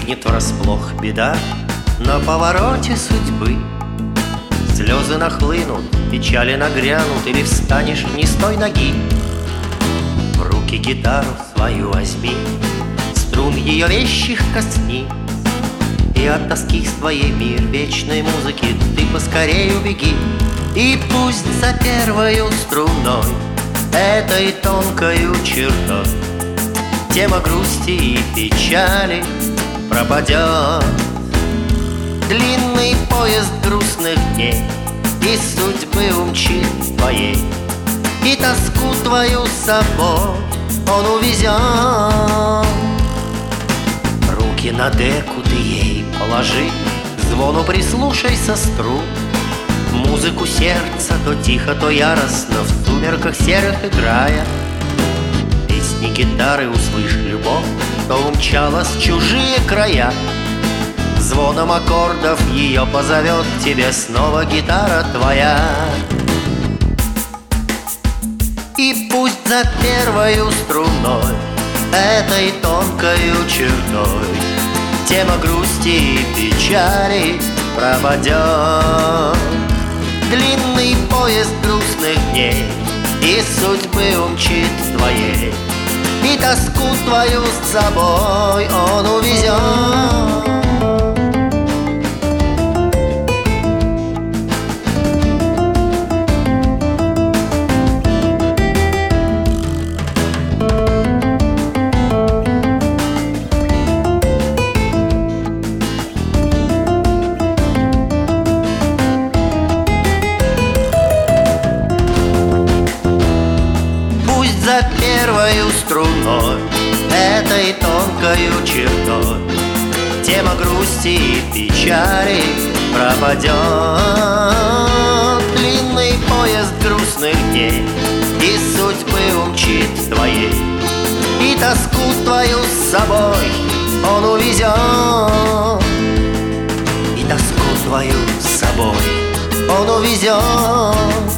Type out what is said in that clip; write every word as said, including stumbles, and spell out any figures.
Застигнет врасплох беда на повороте судьбы. Слезы нахлынут, печали нагрянут, или встанешь не с той ноги. В руки гитару свою возьми, струн ее вещих косни, и от тоски с твоей мир вечной музыки ты поскорее убеги. И пусть за первою струной, этой тонкою чертой, тема грусти и печали пропадет. Длинный поезд грустных дней из судьбы умчит твоей, и тоску твою с собой он увезет. Руки на деку ты ей положи, к звону прислушайся струн. Музыку сердца то тихо, то яростно в сумерках серых играя. Песни гитары услышь, любовь, то умчалась в чужие края. Звоном аккордов ее позовет к тебе снова гитара твоя. И пусть за первою струной, этой тонкою чертой, тема грусти и печали пропадет. Длинный поезд грустных дней из судьбы умчит твоей, и тоску твою с собой он увезет. За первою струной, этой тонкою чертой, тема грусти и печали пропадет. Длинный поезд грустных дней из судьбы умчит твоей, и тоску твою с собой он увезет. И тоску твою с собой он увезет.